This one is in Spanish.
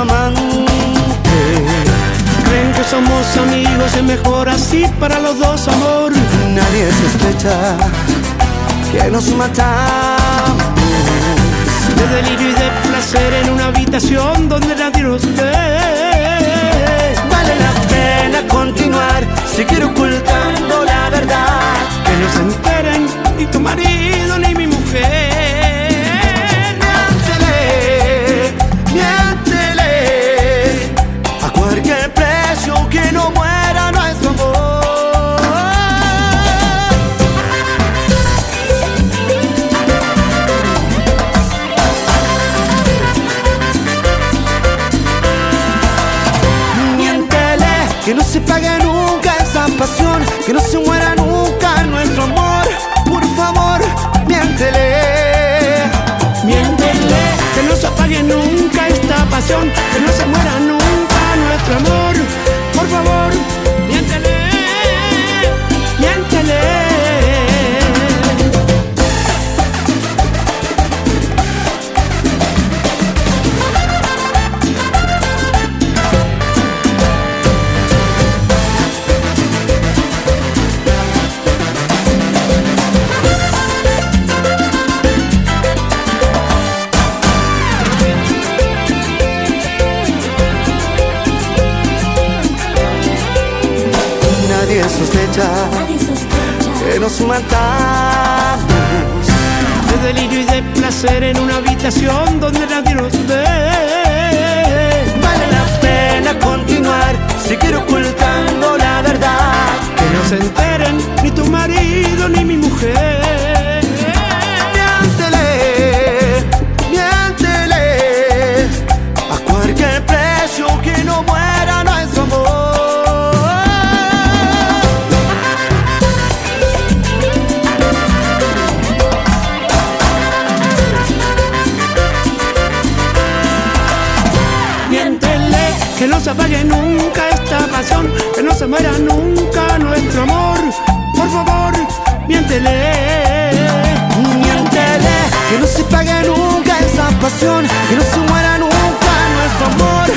amante. Creen que somos amigos, es mejor así para los dos, amor. Nadie sospecha que nos matamos. De delirio y de placer en una habitación donde nadie nos ve. Vale la pena continuar, seguir ocultando la verdad. Que no se enteren ni tu marido ni mi mujer. Miéntele, miéntele, a cualquier precio, que no muera nuestro amor. Que no se pague nunca esa pasión, que no se muera nunca nuestro amor. Por favor, miéntele. Miéntele, que no se apague nunca esta pasión, que no se muera nunca nuestro amor. Por favor, miéntele, miéntele. Nadie sospecha que nos matamos. De delirio y de placer en una habitación donde nadie nos ve. Vale la pena continuar, seguir ocultando la verdad. Que no se enteren ni tu marido ni mi mujer. Miéntele, miéntele, a cualquier precio, que no muera nuestro amor. Que no se apague nunca esta pasión, que no se muera nunca nuestro amor. Por favor, miéntele. Miéntele, que no se pague nunca esa pasión, que no se muera nunca nuestro amor.